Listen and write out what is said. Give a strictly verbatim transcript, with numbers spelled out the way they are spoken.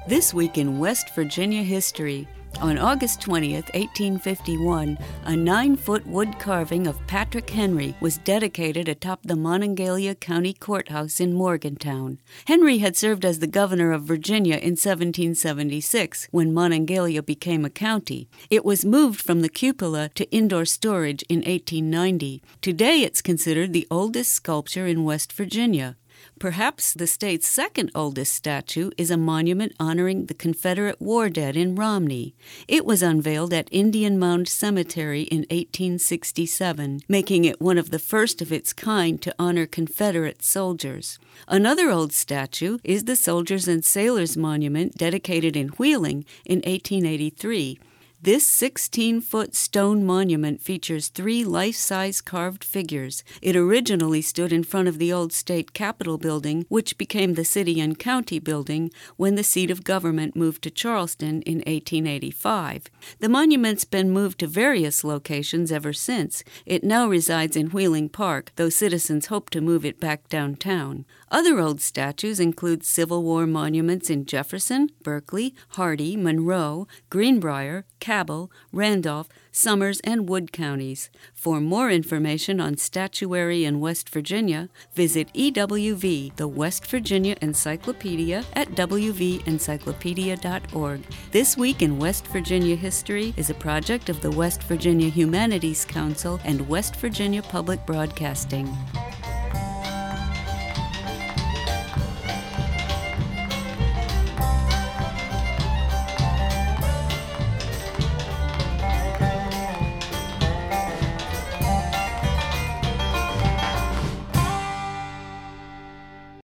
This week in West Virginia history. On August twentieth, eighteen fifty-one, a nine-foot wood carving of Patrick Henry was dedicated atop the Monongalia County Courthouse in Morgantown. Henry had served as the governor of Virginia in seventeen seventy-six, when Monongalia became a county. It was moved from the cupola to indoor storage in eighteen ninety. Today it's considered the oldest sculpture in West Virginia. Perhaps the state's second oldest statue is a monument honoring the Confederate war dead in Romney. It was unveiled at Indian Mound Cemetery in eighteen sixty-seven, making it one of the first of its kind to honor Confederate soldiers. Another old statue is the Soldiers and Sailors Monument dedicated in Wheeling in eighteen eighty-three. This sixteen-foot stone monument features three life-size carved figures. It originally stood in front of the old state capitol building, which became the city and county building when the seat of government moved to Charleston in eighteen eighty-five. The monument's been moved to various locations ever since. It now resides in Wheeling Park, though citizens hope to move it back downtown. Other old statues include Civil War monuments in Jefferson, Berkeley, Hardy, Monroe, Greenbrier, Cabell, Randolph, Summers, and Wood counties. For more information on statuary in West Virginia, visit E W V, the West Virginia Encyclopedia, at w v encyclopedia dot org. This Week in West Virginia History is a project of the West Virginia Humanities Council and West Virginia Public Broadcasting.